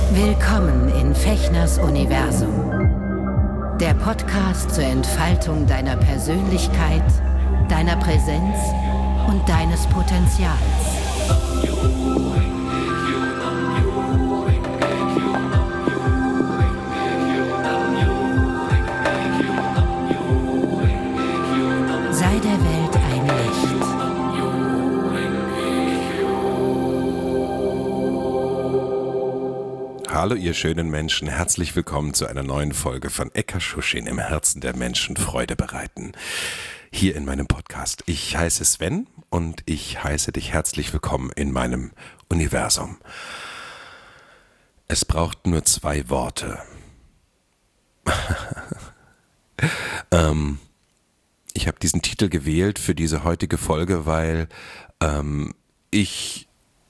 Willkommen in Fechners Universum. Der Podcast zur Entfaltung deiner Persönlichkeit, deiner Präsenz und deines Potenzials. Sei der Welt ein Licht. Hallo ihr schönen Menschen, herzlich willkommen zu einer neuen Folge von Eka-Shusshin im Herzen der Menschen Freude bereiten. Hier in meinem Podcast. Ich heiße Sven und ich heiße dich herzlich willkommen in meinem Universum. Es braucht nur 2 Worte. Ich habe diesen Titel gewählt für diese heutige Folge, weil ich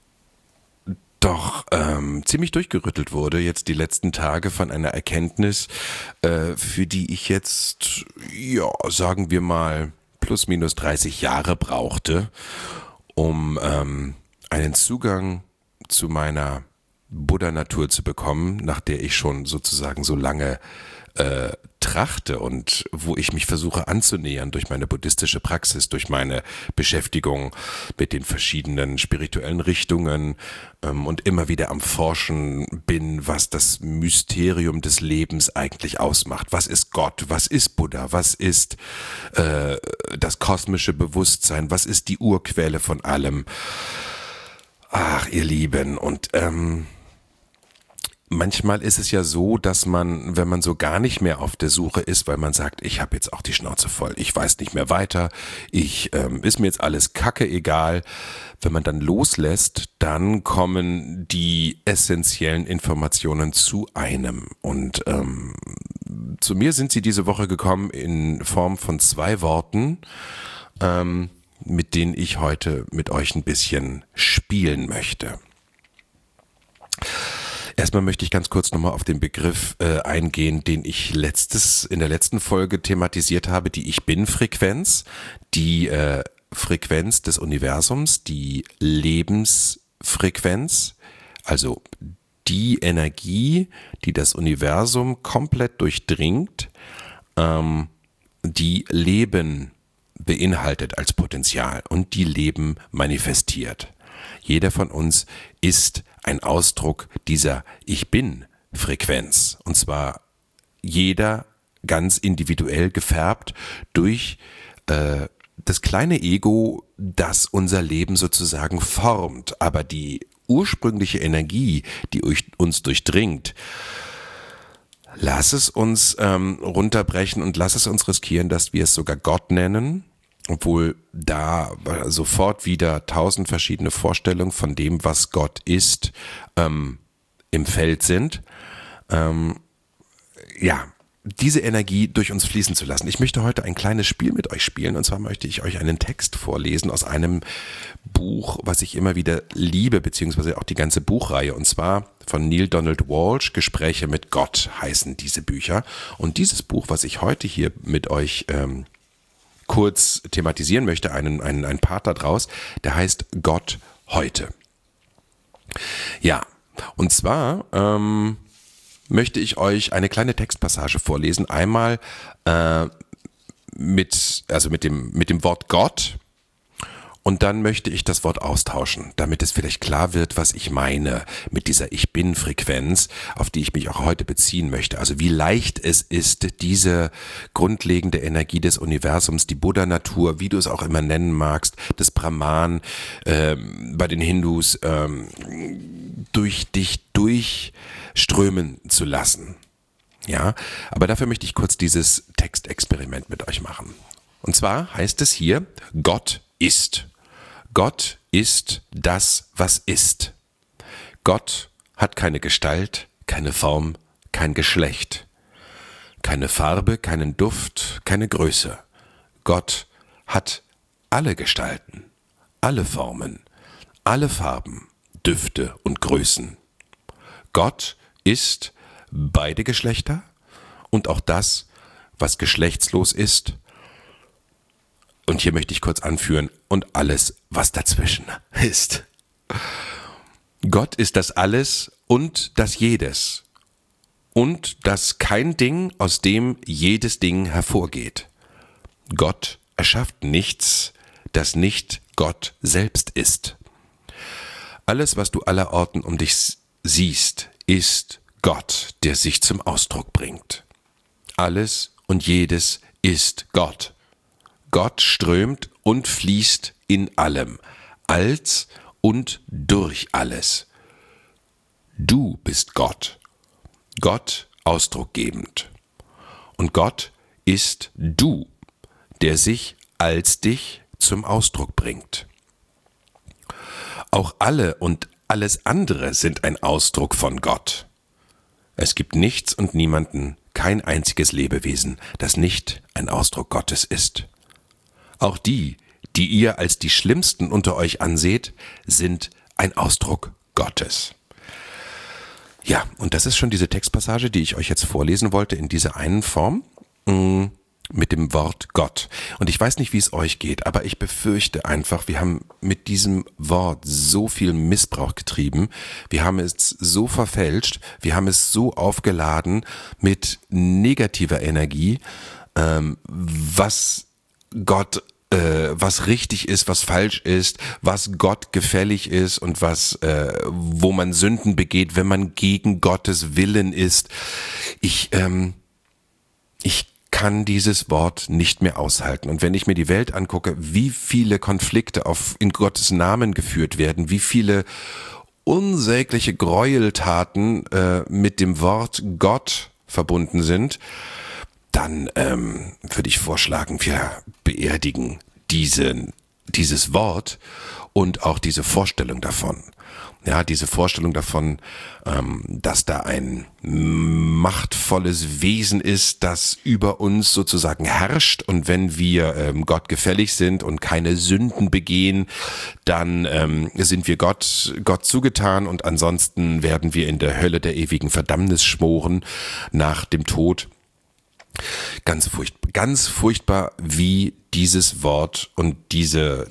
doch ziemlich durchgerüttelt wurde jetzt die letzten Tage von einer Erkenntnis, für die ich jetzt, ja, sagen wir mal, plus minus 30 Jahre brauchte, um einen Zugang zu meiner Buddha-Natur zu bekommen, nach der ich schon sozusagen so lange trachte und wo ich mich versuche anzunähern durch meine buddhistische Praxis, durch meine Beschäftigung mit den verschiedenen spirituellen Richtungen und immer wieder am Forschen bin, was das Mysterium des Lebens eigentlich ausmacht. Was ist Gott? Was ist Buddha? Was ist das kosmische Bewusstsein? Was ist die Urquelle von allem? Ach, ihr Lieben, und manchmal ist es ja so, dass man, wenn man so gar nicht mehr auf der Suche ist, weil man sagt, ich habe jetzt auch die Schnauze voll, ich weiß nicht mehr weiter, ist mir jetzt alles Kacke egal. Wenn man dann loslässt, dann kommen die essentiellen Informationen zu einem. Und zu mir sind sie diese Woche gekommen in Form von 2 Worten, mit denen ich heute mit euch ein bisschen spielen möchte. Erstmal möchte ich ganz kurz nochmal auf den Begriff eingehen, den ich in der letzten Folge thematisiert habe, die Ich-Bin-Frequenz, die Frequenz des Universums, die Lebensfrequenz, also die Energie, die das Universum komplett durchdringt, die Leben beinhaltet als Potenzial und die Leben manifestiert. Jeder von uns ist ein Ausdruck dieser Ich-Bin-Frequenz. Und zwar jeder ganz individuell gefärbt durch das kleine Ego, das unser Leben sozusagen formt. Aber die ursprüngliche Energie, die uns durchdringt, lass es uns runterbrechen und lass es uns riskieren, dass wir es sogar Gott nennen. Obwohl da sofort wieder 1000 verschiedene Vorstellungen von dem, was Gott ist, im Feld sind. Diese Energie durch uns fließen zu lassen. Ich möchte heute ein kleines Spiel mit euch spielen, und zwar möchte ich euch einen Text vorlesen aus einem Buch, was ich immer wieder liebe, beziehungsweise auch die ganze Buchreihe, und zwar von Neale Donald Walsch, Gespräche mit Gott heißen diese Bücher. Und dieses Buch, was ich heute hier mit euch kurz thematisieren möchte, einen Part da draus, der heißt Gott heute. Ja, und zwar möchte ich euch eine kleine Textpassage vorlesen, einmal mit dem Wort Gott, und dann möchte ich das Wort austauschen, damit es vielleicht klar wird, was ich meine mit dieser Ich-Bin-Frequenz, auf die ich mich auch heute beziehen möchte. Also wie leicht es ist, diese grundlegende Energie des Universums, die Buddha-Natur, wie du es auch immer nennen magst, das Brahman bei den Hindus, durch dich durchströmen zu lassen. Ja, aber dafür möchte ich kurz dieses Textexperiment mit euch machen. Und zwar heißt es hier, Gott ist. Gott ist das, was ist. Gott hat keine Gestalt, keine Form, kein Geschlecht, keine Farbe, keinen Duft, keine Größe. Gott hat alle Gestalten, alle Formen, alle Farben, Düfte und Größen. Gott ist beide Geschlechter und auch das, was geschlechtslos ist. Und hier möchte ich kurz anführen, und alles, was dazwischen ist. Gott ist das alles und das jedes und das kein Ding, aus dem jedes Ding hervorgeht. Gott erschafft nichts, das nicht Gott selbst ist. Alles, was du allerorten um dich siehst, ist Gott, der sich zum Ausdruck bringt. Alles und jedes ist Gott. Gott strömt und fließt in allem, als und durch alles. Du bist Gott. Gott ausdruckgebend. Und Gott ist du, der sich als dich zum Ausdruck bringt. Auch alle und alles andere sind ein Ausdruck von Gott. Es gibt nichts und niemanden, kein einziges Lebewesen, das nicht ein Ausdruck Gottes ist. Auch die, die ihr als die Schlimmsten unter euch anseht, sind ein Ausdruck Gottes. Ja, und das ist schon diese Textpassage, die ich euch jetzt vorlesen wollte in dieser einen Form mit dem Wort Gott. Und ich weiß nicht, wie es euch geht, aber ich befürchte einfach, wir haben mit diesem Wort so viel Missbrauch getrieben, wir haben es so verfälscht, wir haben es so aufgeladen mit negativer Energie, was Gott was richtig ist, was falsch ist, was Gott gefällig ist und wo man Sünden begeht, wenn man gegen Gottes Willen ist. Ich kann dieses Wort nicht mehr aushalten. Und wenn ich mir die Welt angucke, wie viele Konflikte in Gottes Namen geführt werden, wie viele unsägliche Gräueltaten mit dem Wort Gott verbunden sind, dann würde ich vorschlagen, wir beerdigen dieses Wort und auch diese Vorstellung davon. Ja, diese Vorstellung davon, dass da ein machtvolles Wesen ist, das über uns sozusagen herrscht, und wenn wir Gott gefällig sind und keine Sünden begehen, dann sind wir Gott zugetan, und ansonsten werden wir in der Hölle der ewigen Verdammnis schmoren nach dem Tod. Ganz furchtbar, wie dieses Wort und diese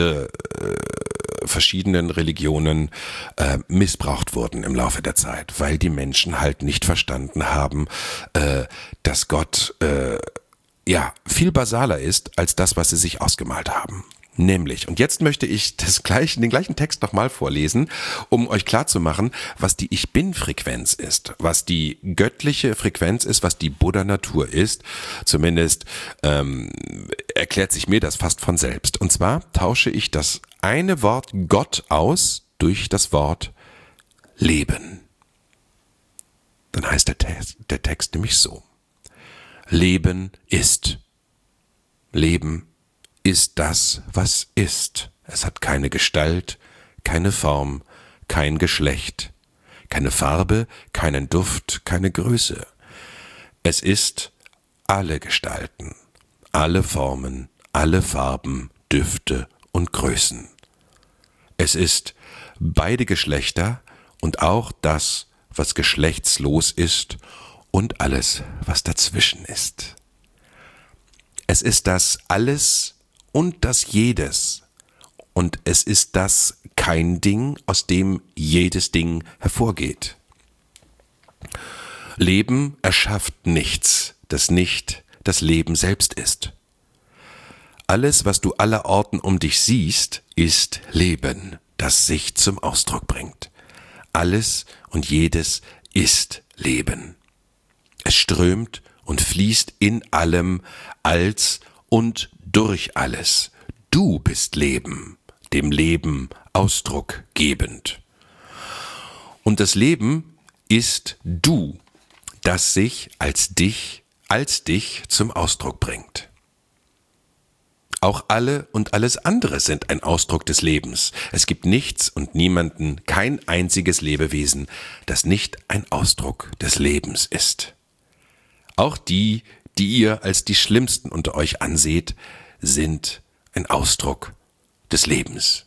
verschiedenen Religionen missbraucht wurden im Laufe der Zeit, weil die Menschen halt nicht verstanden haben, dass Gott viel basaler ist als das, was sie sich ausgemalt haben. Nämlich, und jetzt möchte ich den gleichen Text nochmal vorlesen, um euch klarzumachen, was die Ich-Bin-Frequenz ist, was die göttliche Frequenz ist, was die Buddha-Natur ist. Zumindest erklärt sich mir das fast von selbst. Und zwar tausche ich das eine Wort Gott aus durch das Wort Leben. Dann heißt der Text nämlich so: Leben ist. Leben ist das, was ist. Es hat keine Gestalt, keine Form, kein Geschlecht, keine Farbe, keinen Duft, keine Größe. Es ist alle Gestalten, alle Formen, alle Farben, Düfte und Größen. Es ist beide Geschlechter und auch das, was geschlechtslos ist, und alles, was dazwischen ist. Es ist das Alles und das Jedes, und es ist das kein Ding, aus dem jedes Ding hervorgeht. Leben erschafft nichts, das nicht das Leben selbst ist. Alles, was du allerorten um dich siehst, ist Leben, das sich zum Ausdruck bringt. Alles und jedes ist Leben. Es strömt und fließt in allem, als und durch alles. Du bist Leben, dem Leben Ausdruck gebend. Und das Leben ist du, das sich als dich zum Ausdruck bringt. Auch alle und alles andere sind ein Ausdruck des Lebens. Es gibt nichts und niemanden, kein einziges Lebewesen, das nicht ein Ausdruck des Lebens ist. Auch die ihr als die Schlimmsten unter euch anseht, sind ein Ausdruck des Lebens.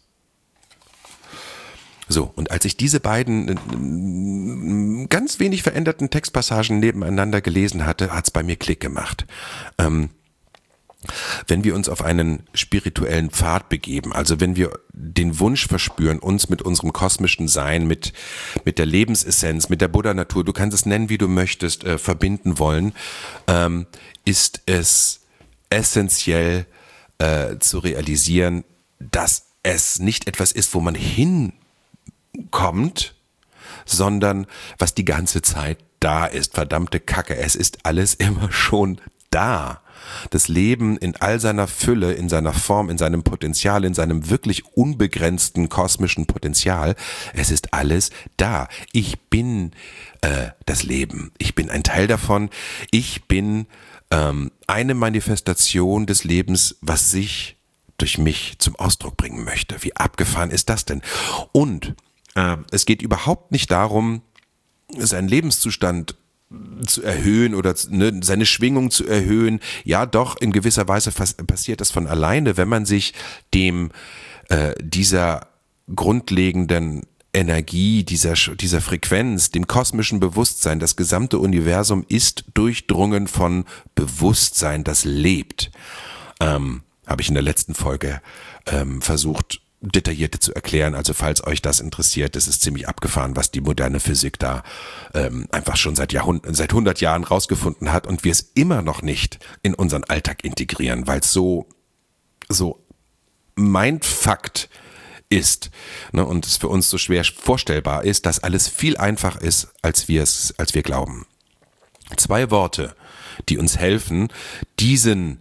So, und als ich diese beiden ganz wenig veränderten Textpassagen nebeneinander gelesen hatte, hat's bei mir Klick gemacht. Wenn wir uns auf einen spirituellen Pfad begeben, also wenn wir den Wunsch verspüren, uns mit unserem kosmischen Sein, mit der Lebensessenz, mit der Buddha-Natur, du kannst es nennen, wie du möchtest, verbinden wollen, ist es essentiell zu realisieren, dass es nicht etwas ist, wo man hinkommt, sondern was die ganze Zeit da ist. Verdammte Kacke, es ist alles immer schon da. Das Leben in all seiner Fülle, in seiner Form, in seinem Potenzial, in seinem wirklich unbegrenzten kosmischen Potenzial, es ist alles da. Ich bin das Leben. Ich bin ein Teil davon. Ich bin eine Manifestation des Lebens, was sich durch mich zum Ausdruck bringen möchte. Wie abgefahren ist das denn? Und es geht überhaupt nicht darum, seinen Lebenszustand zu erhöhen oder seine Schwingung zu erhöhen. Ja, doch, in gewisser Weise passiert das von alleine, wenn man sich dieser grundlegenden Energie, dieser Frequenz, dem kosmischen Bewusstsein, das gesamte Universum ist durchdrungen von Bewusstsein, das lebt. Habe ich in der letzten Folge versucht, detaillierter zu erklären. Also falls euch das interessiert, das ist ziemlich abgefahren, was die moderne Physik da einfach schon seit 100 Jahren rausgefunden hat und wir es immer noch nicht in unseren Alltag integrieren, weil es so Mindfuck ist, ne, und es für uns so schwer vorstellbar ist, dass alles viel einfacher ist, als wir glauben. 2 Worte, die uns helfen, diese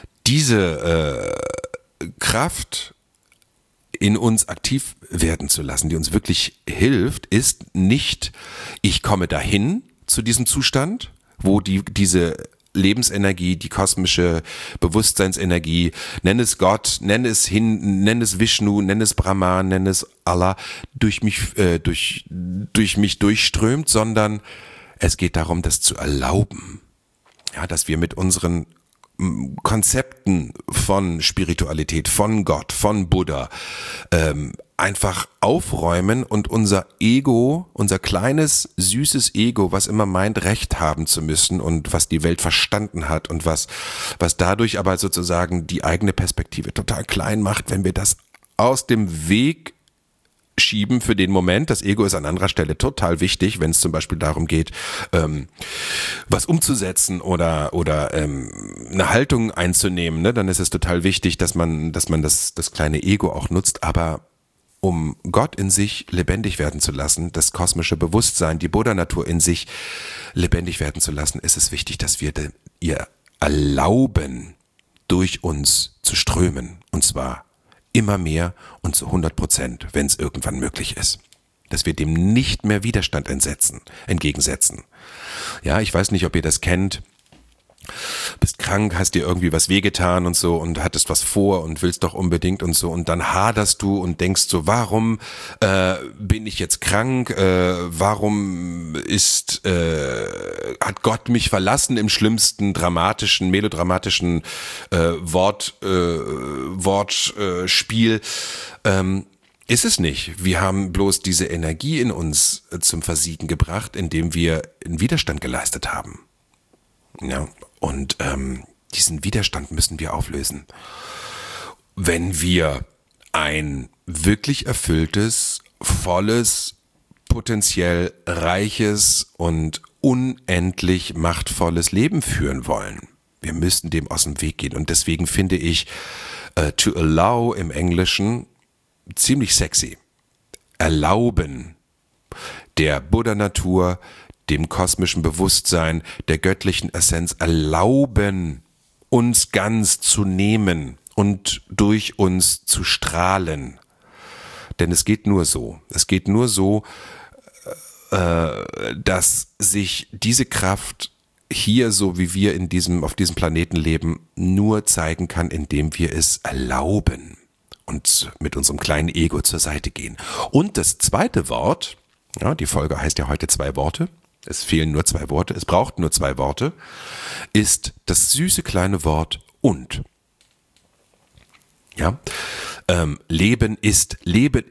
Kraft in uns aktiv werden zu lassen, die uns wirklich hilft, ist nicht, ich komme dahin zu diesem Zustand, wo diese Lebensenergie, die kosmische Bewusstseinsenergie, nenn es Gott, nenn es Vishnu, nenn es Brahman, nenn es Allah, durch mich durchströmt, sondern es geht darum, das zu erlauben. Ja, dass wir mit unseren Konzepten von Spiritualität, von Gott, von Buddha, einfach aufräumen und unser Ego, unser kleines, süßes Ego, was immer meint, Recht haben zu müssen und was die Welt verstanden hat und was dadurch aber sozusagen die eigene Perspektive total klein macht, wenn wir das aus dem Weg schieben für den Moment. Das Ego ist an anderer Stelle total wichtig, wenn es zum Beispiel darum geht, was umzusetzen oder eine Haltung einzunehmen, ne? Dann ist es total wichtig, dass man das kleine Ego auch nutzt, aber um Gott in sich lebendig werden zu lassen, das kosmische Bewusstsein, die Buddha-Natur in sich lebendig werden zu lassen, ist es wichtig, dass wir ihr erlauben, durch uns zu strömen, und zwar immer mehr und zu 100%, wenn es irgendwann möglich ist. Dass wir dem nicht mehr Widerstand entgegensetzen. Ja, ich weiß nicht, ob ihr das kennt. Bist krank, hast dir irgendwie was wehgetan und so und hattest was vor und willst doch unbedingt und so und dann haderst du und denkst so, warum bin ich jetzt krank? Warum hat Gott mich verlassen im schlimmsten melodramatischen Wortspiel? Ist es nicht. Wir haben bloß diese Energie in uns zum Versiegen gebracht, indem wir einen Widerstand geleistet haben. Ja, und diesen Widerstand müssen wir auflösen. Wenn wir ein wirklich erfülltes, volles, potenziell reiches und unendlich machtvolles Leben führen wollen. Wir müssen dem aus dem Weg gehen. Und deswegen finde ich to allow im Englischen ziemlich sexy. Erlauben der Buddha-Natur, dem kosmischen Bewusstsein, der göttlichen Essenz erlauben, uns ganz zu nehmen und durch uns zu strahlen. Denn es geht nur so. Es geht nur so, dass sich diese Kraft hier, so wie wir auf diesem Planeten leben, nur zeigen kann, indem wir es erlauben und mit unserem kleinen Ego zur Seite gehen. Und das zweite Wort, ja, die Folge heißt ja heute 2 Worte, es fehlen nur 2 Worte, es braucht nur 2 Worte, ist das süße kleine Wort und. Ja, Leben ist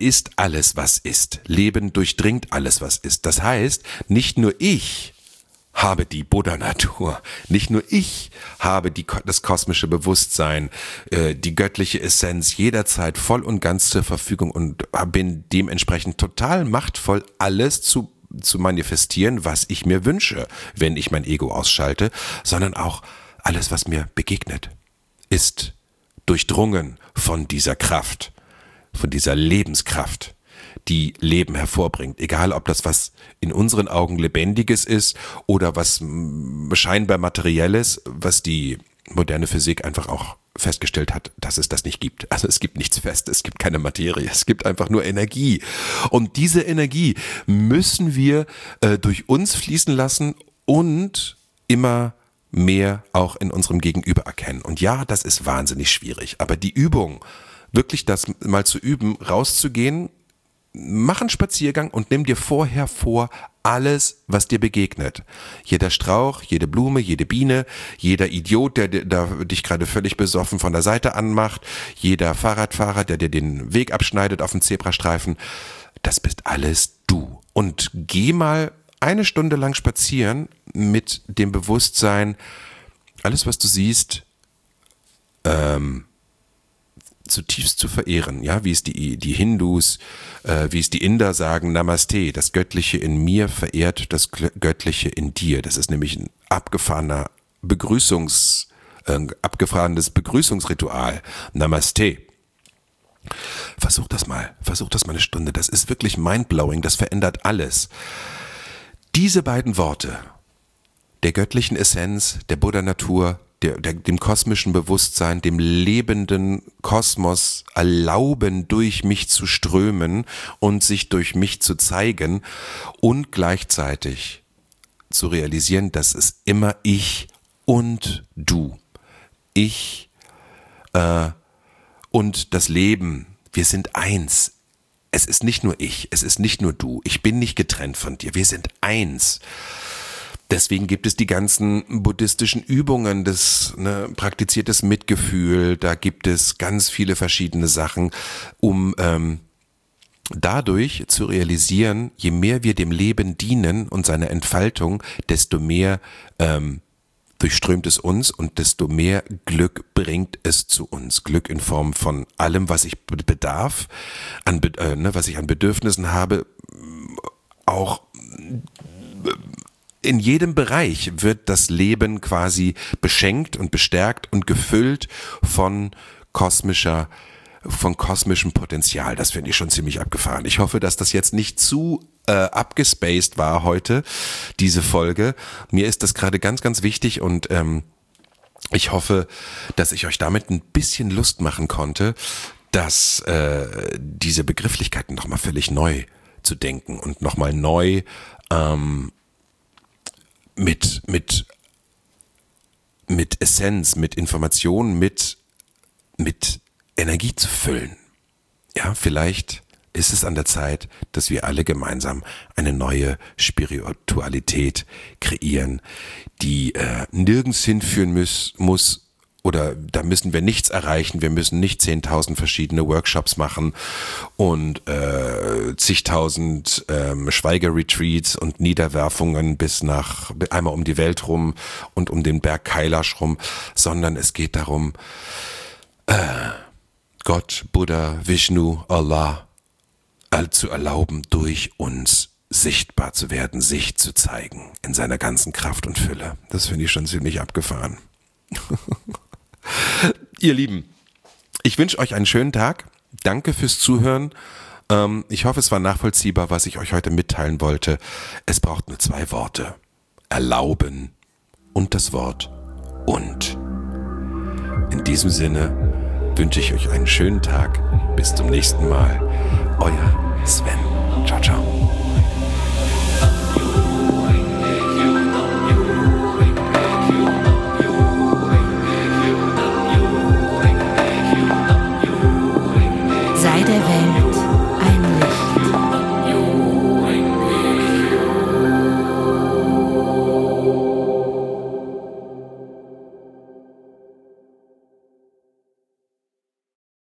alles, was ist. Leben durchdringt alles, was ist. Das heißt, nicht nur ich habe die Buddha-Natur. Nicht nur ich habe das kosmische Bewusstsein, die göttliche Essenz jederzeit voll und ganz zur Verfügung und bin dementsprechend total machtvoll, alles zu manifestieren, was ich mir wünsche, wenn ich mein Ego ausschalte, sondern auch alles, was mir begegnet, ist durchdrungen von dieser Kraft, von dieser Lebenskraft, die Leben hervorbringt. Egal, ob das was in unseren Augen Lebendiges ist oder was scheinbar Materielles, was die moderne Physik einfach auch festgestellt hat, dass es das nicht gibt. Also es gibt nichts Festes, es gibt keine Materie, es gibt einfach nur Energie. Und diese Energie müssen wir durch uns fließen lassen und immer mehr auch in unserem Gegenüber erkennen. Und ja, das ist wahnsinnig schwierig. Aber die Übung, wirklich das mal zu üben, rauszugehen, mach einen Spaziergang und nimm dir vorher vor, alles, was dir begegnet. Jeder Strauch, jede Blume, jede Biene, jeder Idiot, der dich gerade völlig besoffen von der Seite anmacht, jeder Fahrradfahrer, der dir den Weg abschneidet auf dem Zebrastreifen, das bist alles du. Und geh mal 1 Stunde lang spazieren mit dem Bewusstsein, alles, was du siehst, zutiefst zu verehren, ja, wie es die Hindus, wie es die Inder sagen, Namaste, das Göttliche in mir verehrt das Göttliche in dir. Das ist nämlich ein abgefahrenes Begrüßungsritual. Namaste. Versuch das mal 1 Stunde, das ist wirklich mindblowing, das verändert alles. Diese beiden Worte, der göttlichen Essenz, der Buddha-Natur, dem kosmischen Bewusstsein, dem lebenden Kosmos erlauben, durch mich zu strömen und sich durch mich zu zeigen und gleichzeitig zu realisieren, dass es immer ich und du, ich und das Leben, wir sind eins. Es ist nicht nur ich, es ist nicht nur du, ich bin nicht getrennt von dir, wir sind eins. Deswegen gibt es die ganzen buddhistischen Übungen, praktiziertes Mitgefühl, da gibt es ganz viele verschiedene Sachen, um dadurch zu realisieren, je mehr wir dem Leben dienen und seiner Entfaltung, desto mehr durchströmt es uns und desto mehr Glück bringt es zu uns. Glück in Form von allem, was ich bedarf, was ich an Bedürfnissen habe, auch in jedem Bereich wird das Leben quasi beschenkt und bestärkt und gefüllt von kosmischem Potenzial. Das finde ich schon ziemlich abgefahren. Ich hoffe, dass das jetzt nicht zu abgespaced war heute, diese Folge. Mir ist das gerade ganz, ganz wichtig und ich hoffe, dass ich euch damit ein bisschen Lust machen konnte, dass diese Begrifflichkeiten nochmal völlig neu zu denken und nochmal neu mit Essenz, mit Informationen, mit Energie zu füllen. Ja, vielleicht ist es an der Zeit, dass wir alle gemeinsam eine neue Spiritualität kreieren, die nirgends hinführen muss, oder da müssen wir nichts erreichen, wir müssen nicht 10.000 verschiedene Workshops machen und zigtausend Schweigeretreats und Niederwerfungen bis einmal um die Welt rum und um den Berg Kailash rum, sondern es geht darum, Gott, Buddha, Vishnu, Allah zu erlauben, durch uns sichtbar zu werden, sich zu zeigen in seiner ganzen Kraft und Fülle. Das finde ich schon ziemlich abgefahren. Ihr Lieben, ich wünsche euch einen schönen Tag. Danke fürs Zuhören. Ich hoffe, es war nachvollziehbar, was ich euch heute mitteilen wollte. Es braucht nur 2 Worte. Erlauben und das Wort und. In diesem Sinne wünsche ich euch einen schönen Tag. Bis zum nächsten Mal. Euer Sven. Ciao, ciao.